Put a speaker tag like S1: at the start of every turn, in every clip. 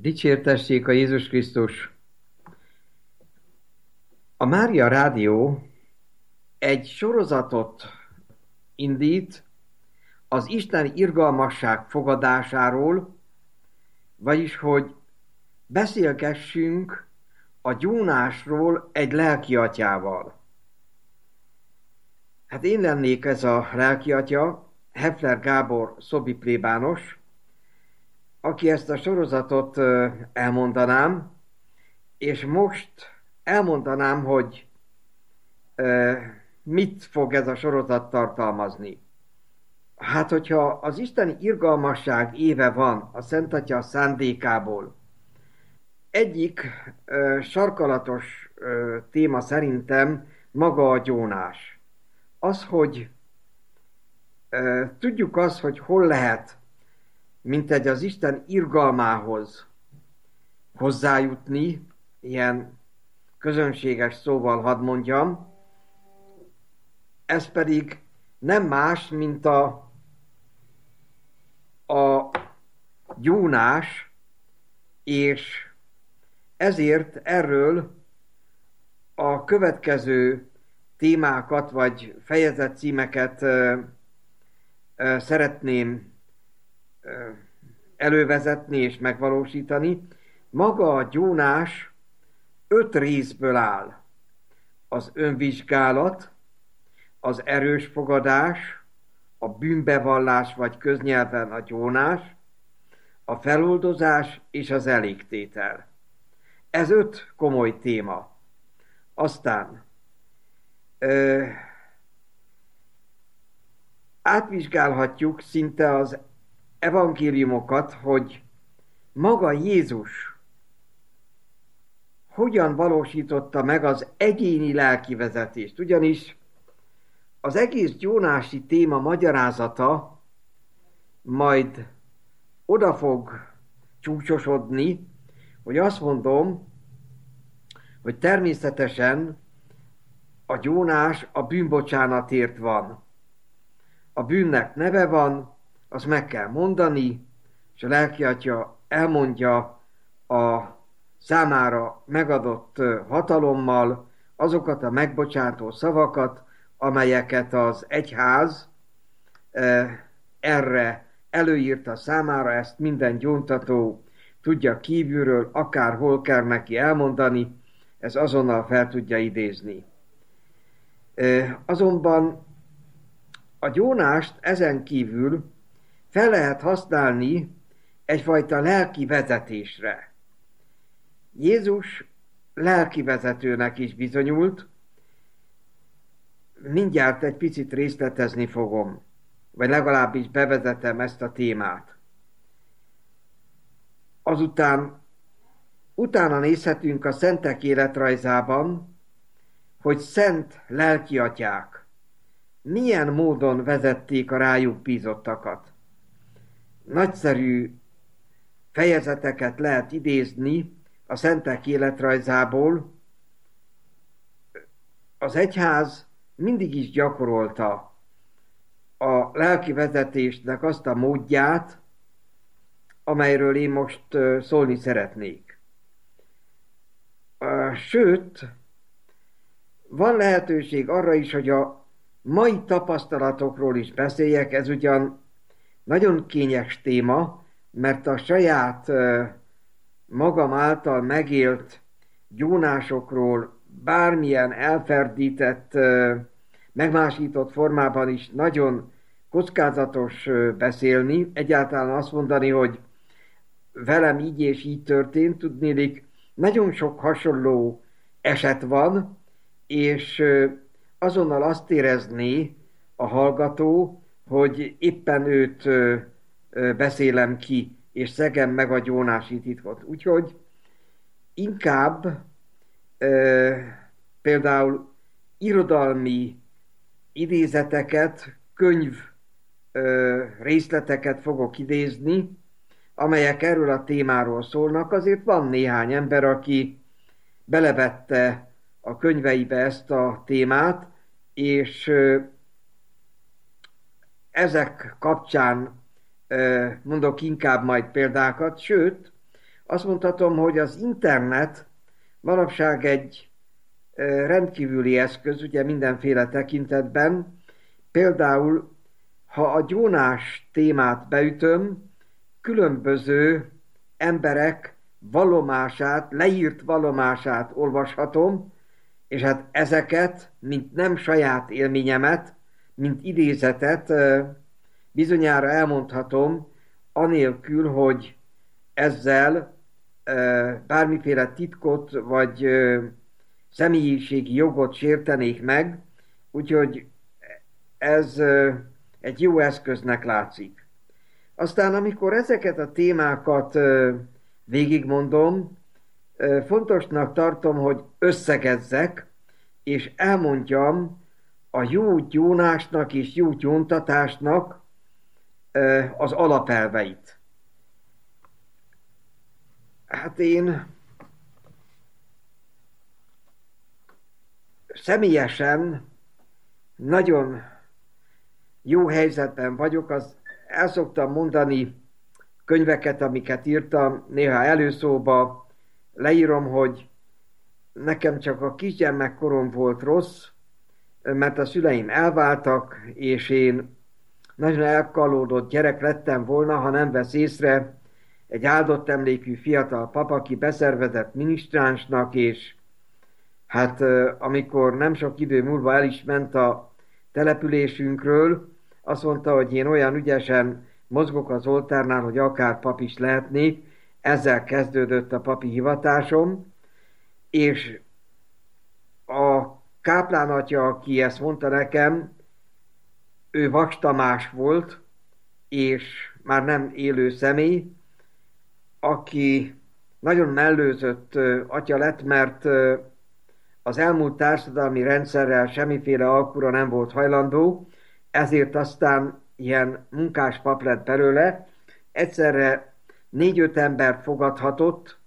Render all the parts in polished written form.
S1: Dicsértessék a Jézus Krisztus! A Mária Rádió egy sorozatot indít az isteni irgalmasság fogadásáról, vagyis hogy beszélgessünk a gyónásról egy lelkiatyával. Hát én lennék ez a lelkiatya, Hefler Gábor szobi plébános, aki ezt a sorozatot elmondanám, és most elmondanám, hogy mit fog ez a sorozat tartalmazni. Hát, hogyha az isteni irgalmasság éve van a Szent Atya szándékából, egyik sarkalatos téma szerintem maga a gyónás. Az, hogy tudjuk azt, hogy hol lehet, mintegy az Isten irgalmához hozzájutni, ilyen közönséges szóval hadd mondjam, ez pedig nem más, mint a gyónás, és ezért erről a következő témákat vagy fejezetcímeket szeretném elővezetni és megvalósítani. Maga a gyónás 5 részből áll. Az önvizsgálat, az erős fogadás, a bűnbevallás vagy köznyelven a gyónás, a feloldozás és az elégtétel. Ez 5 komoly téma. Aztán átvizsgálhatjuk szinte az evangéliumokat, hogy maga Jézus hogyan valósította meg az egyéni lelkivezetést. Ugyanis az egész gyónási téma magyarázata majd oda fog csúcsosodni, hogy azt mondom, hogy természetesen a gyónás a bűnbocsánatért van. A bűnnek neve van, azt meg kell mondani, és a lelkiatya elmondja a számára megadott hatalommal azokat a megbocsátó szavakat, amelyeket az egyház erre előírta számára, ezt minden gyóntató tudja kívülről, akárhol kell neki elmondani, ez azonnal fel tudja idézni. Azonban a gyónást ezen kívül fel lehet használni egyfajta lelki vezetésre. Jézus lelki vezetőnek is bizonyult, mindjárt egy picit részletezni fogom, vagy legalábbis bevezetem ezt a témát. Azután utána nézhetünk a szentek életrajzában, hogy szent lelkiatyák milyen módon vezették a rájuk bízottakat. Nagyszerű fejezeteket lehet idézni a szentek életrajzából. Az egyház mindig is gyakorolta a lelki vezetésnek azt a módját, amelyről én most szólni szeretnék. Sőt, van lehetőség arra is, hogy a mai tapasztalatokról is beszéljek, ez ugyan nagyon kényes téma, mert a saját magam által megélt gyónásokról bármilyen elferdített, megmásított formában is nagyon kockázatos beszélni. Egyáltalán azt mondani, hogy velem így és így történt, tudnélik, nagyon sok hasonló eset van, és azonnal azt érezné a hallgató, hogy éppen őt beszélem ki, és szegem meg a gyónási titkot. Úgyhogy inkább például irodalmi idézeteket, könyv részleteket fogok idézni, amelyek erről a témáról szólnak. Azért van néhány ember, aki belevette a könyveibe ezt a témát, és ezek kapcsán mondok inkább majd példákat, sőt, Azt mondhatom, hogy az internet manapság egy rendkívüli eszköz, ugye mindenféle tekintetben. Például, ha a gyónás témát beütöm, különböző emberek vallomását, leírt vallomását olvashatom, és hát ezeket, mint nem saját élményemet, mint idézetet bizonyára elmondhatom, anélkül, hogy ezzel bármiféle titkot vagy személyiségi jogot sértenék meg, úgyhogy ez egy jó eszköznek látszik. Aztán, amikor ezeket a témákat végigmondom, fontosnak tartom, hogy összegezzek, és elmondjam a jó gyónásnak és jó gyóntatásnak az alapelveit. Hát én személyesen nagyon jó helyzetben vagyok, el szoktam mondani könyveket, amiket írtam, néha előszóba leírom, hogy nekem csak a kisgyermekkorom volt rossz, mert a szüleim elváltak, és én nagyon elkalódott gyerek lettem volna, ha nem vesz észre egy áldott emlékű fiatal pap, aki beszervezett minisztránsnak, és hát amikor nem sok idő múlva el is ment a településünkről, azt mondta, hogy én olyan ügyesen mozgok az oltárnál, hogy akár pap is lehetnék. Ezzel kezdődött a papi hivatásom, és a káplán atya, aki ezt mondta nekem, ő Vaks Tamás volt, és már nem élő személy, aki nagyon mellőzött atya lett, mert az elmúlt társadalmi rendszerrel semmiféle alkura nem volt hajlandó, ezért aztán ilyen munkás pap lett belőle, egyszerre 4-5 embert fogadhatott,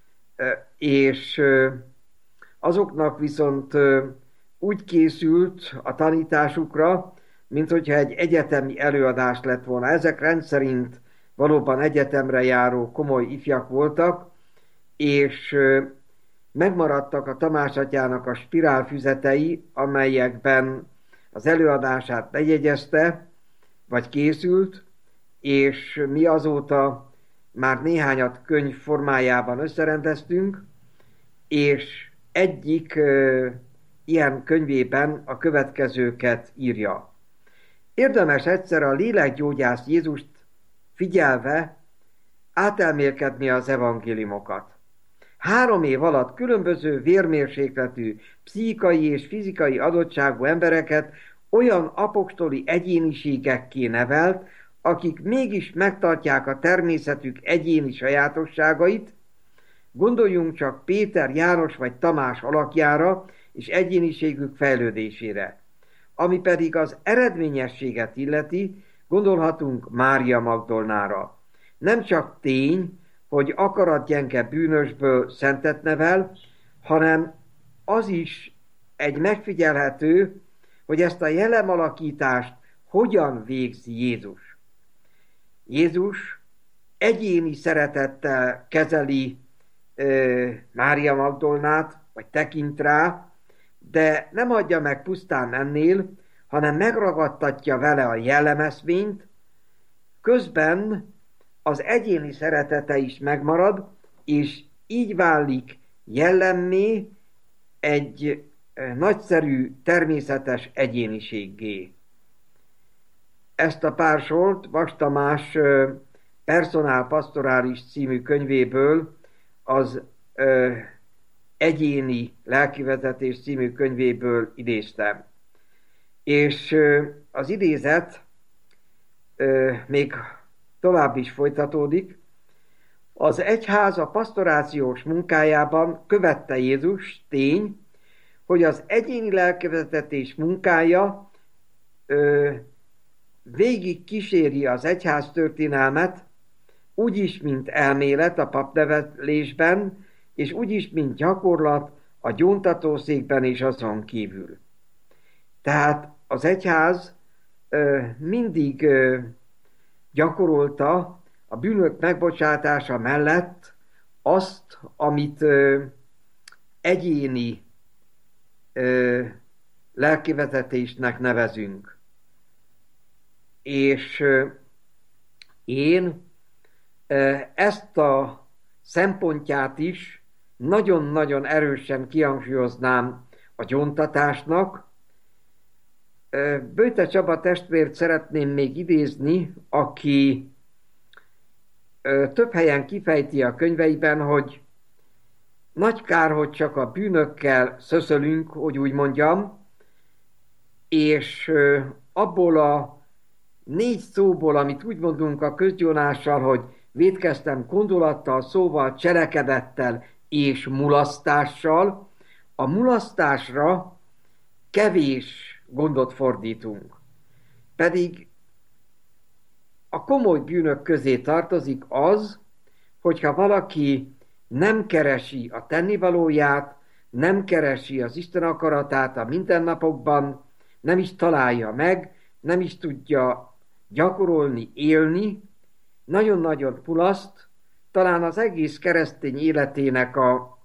S1: és azoknak viszont úgy készült a tanításukra, mint hogyha egy egyetemi előadás lett volna. Ezek rendszerint valóban egyetemre járó komoly ifjak voltak, és megmaradtak a Tamás atyának a spirálfüzetei, amelyekben az előadását bejegyezte, vagy készült, és mi azóta már néhányat könyv formájában összerendeztünk, és egyik ilyen könyvében a következőket írja. Érdemes egyszer a lélekgyógyász Jézust figyelve átelmélkedni az evangéliumokat. 3 év alatt különböző vérmérsékletű, pszichikai és fizikai adottságú embereket olyan apostoli egyéniségekké nevelt, akik mégis megtartják a természetük egyéni sajátosságait. Gondoljunk csak Péter, János vagy Tamás alakjára és egyéniségük fejlődésére. Ami pedig az eredményességet illeti, gondolhatunk Mária Magdolnára. Nem csak tény, hogy akaratgyenge bűnösből szentet nevel, hanem az is egy megfigyelhető, hogy ezt a jellemalakítást hogyan végzi Jézus. Jézus egyéni szeretettel kezeli Mária Magdolnát, vagy tekint rá, de nem adja meg pusztán ennél, hanem megragadtatja vele a jellemeszményt, közben az egyéni szeretete is megmarad, és így válik jellemmé egy nagyszerű, természetes egyéniséggé. Ezt a pár sort Vaks Tamás Personál Pastorális című könyvéből, az Egyéni lelkivezetés című könyvéből idéztem. És az idézet még tovább is folytatódik. Az egyház a pasztorációs munkájában követte Jézus, tény, hogy az egyéni lelkivezetés munkája végig kíséri az egyház történelmet, úgyis, mint elmélet a papnevelésben, és úgyis, mint gyakorlat a gyóntatószékben és azon kívül. Tehát az egyház mindig gyakorolta a bűnök megbocsátása mellett azt, amit egyéni lelkivezetésnek nevezünk. És én ezt a szempontját is nagyon-nagyon erősen kihangsúlyoznám a gyóntatásnak. Böjte Csaba testvért szeretném még idézni, aki több helyen kifejti a könyveiben, hogy nagy kár, hogy csak a bűnökkel szöszölünk, hogy úgy mondjam, és abból a 4 szóból, amit úgy mondunk a közgyónással, hogy vétkeztem gondolattal, szóval, cselekedettel és mulasztással, a mulasztásra kevés gondot fordítunk. Pedig a komoly bűnök közé tartozik az, hogyha valaki nem keresi a tennivalóját, nem keresi az Isten akaratát a mindennapokban, nem is találja meg, nem is tudja gyakorolni, élni, nagyon-nagyon mulaszt, talán az egész keresztény életének a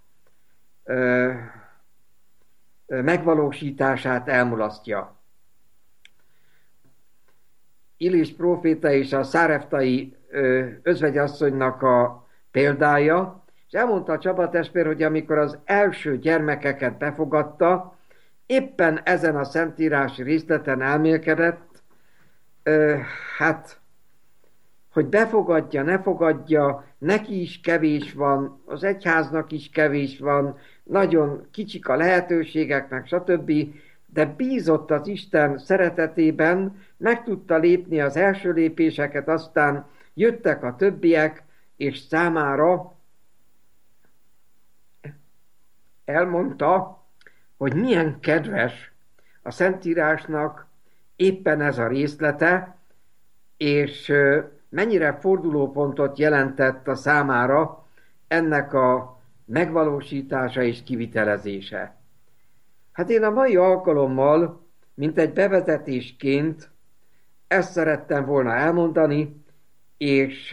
S1: megvalósítását elmulasztja. Illés próféta és a száreftai özvegyasszonynak a példája, és elmondta a Csaba testvér, hogy amikor az első gyermekeket befogadta, éppen ezen a szentírási részleten elmélkedett, hogy befogadja, ne fogadja, neki is kevés van, az egyháznak is kevés van, nagyon kicsik a lehetőségeknek, stb., de bízott az Isten szeretetében, meg tudta lépni az első lépéseket, aztán jöttek a többiek, és számára elmondta, hogy milyen kedves a Szentírásnak éppen ez a részlete, és mennyire fordulópontot jelentett a számára ennek a megvalósítása és kivitelezése. Hát én a mai alkalommal, mint egy bevezetésként ezt szerettem volna elmondani, és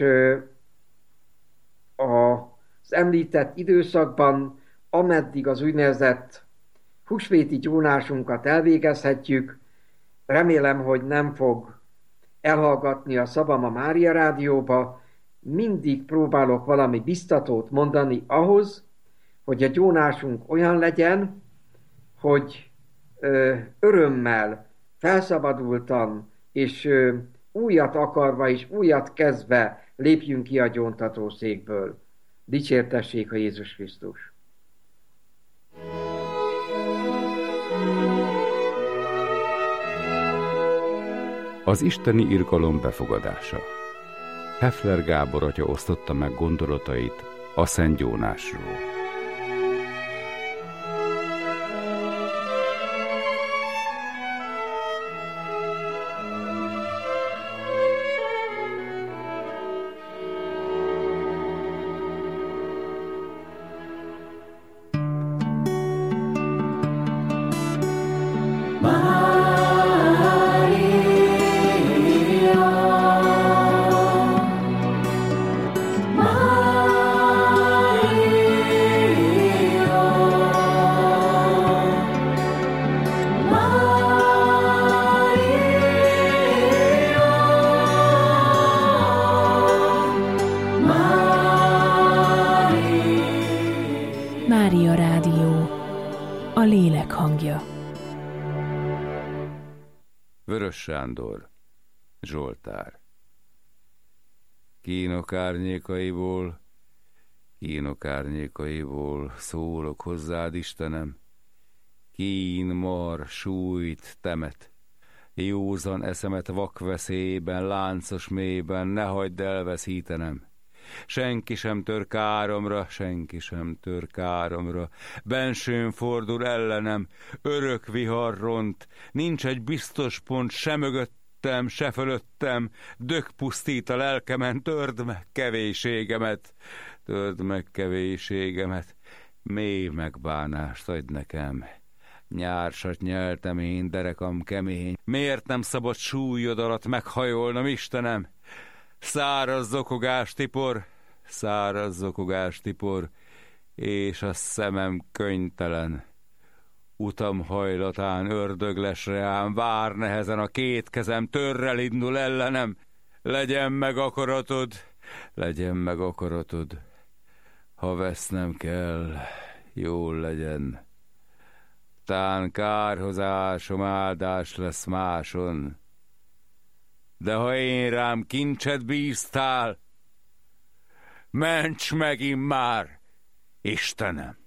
S1: az említett időszakban, ameddig az úgynevezett húsvéti gyónásunkat elvégezhetjük, remélem, hogy nem fog elhallgatni a szavam a Mária Rádióba, mindig próbálok valami biztatót mondani ahhoz, hogy a gyónásunk olyan legyen, hogy örömmel, felszabadultan és újat akarva és újat kezdve lépjünk ki a gyóntatószékből. Dicsértessék a Jézus Krisztus!
S2: Az isteni irgalom befogadása. Heffler Gábor atya osztotta meg gondolatait a szent gyónásról.
S3: Mária Rádió, a lélek hangja.
S2: Vörös Sándor, Zsoltár. Kínok árnyékaiból szólok hozzád, Istenem. Kín, mar, súlyt, temet, józan eszemet vakveszélyben, láncos mélyben, ne hagyd elveszítenem. Senki sem tör káromra, bensőn fordul ellenem, örök vihar ront, nincs egy biztos pont, se mögöttem, se fölöttem, dög pusztít a lelkemen, törd meg kevéségemet, mély megbánást adj nekem. Nyársat nyeltem én, derekam kemény, miért nem szabad súlyod alatt meghajolnom, Istenem? Száraz zokogás tipor, száraz zokogás tipor, és a szemem könyvtelen. Utam hajlatán ördöglesre ám, vár nehezen a két kezem, törrel indul ellenem. Legyen meg akaratod, legyen meg akaratod. Ha vesznem kell, jól legyen. Tán kárhozásom áldás lesz máson. De ha én rám kincset bíztál, ments meg immár, Istenem!